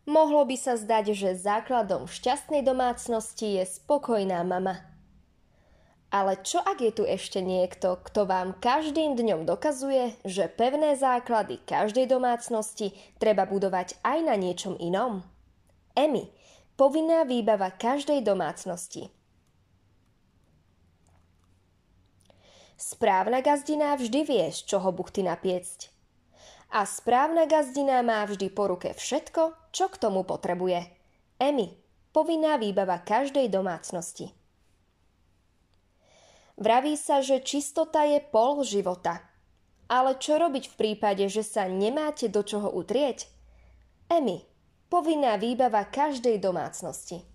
Mohlo by sa zdať, že základom šťastnej domácnosti je spokojná mama. Ale čo ak je tu ešte niekto, kto vám každým dňom dokazuje, že pevné základy každej domácnosti treba budovať aj na niečom inom? Emmy, povinná výbava každej domácnosti. Správna gazdina vždy vie, z čoho buchty napiecť. A správna gazdina má vždy po ruke všetko, čo k tomu potrebuje. Emmy, povinná výbava každej domácnosti. Vraví sa, že čistota je pol života. Ale čo robiť v prípade, že sa nemáte do čoho utrieť? Emmy, povinná výbava každej domácnosti.